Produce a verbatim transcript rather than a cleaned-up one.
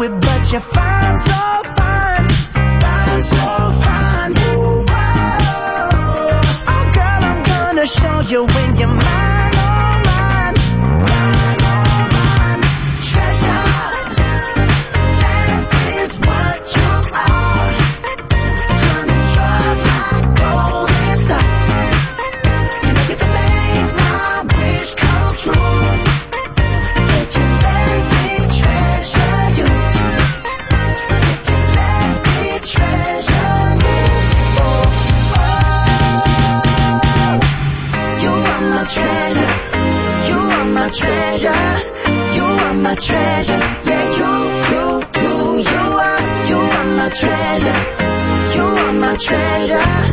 it, but you're fine, so fine, fine, so fine. Ooh, whoa. Oh girl, I'm gonna show you when you're mine, oh mine, mine, oh mine. Treasure, that is what you are. Turning drugs like rolling stones. You know you can make my wish come true. If you let me treasure you, if you let me treasure you, oh, oh. You are my treasure, you are my treasure, you are my treasure. Yeah, you, you, you, you are, you are my treasure, you are my treasure.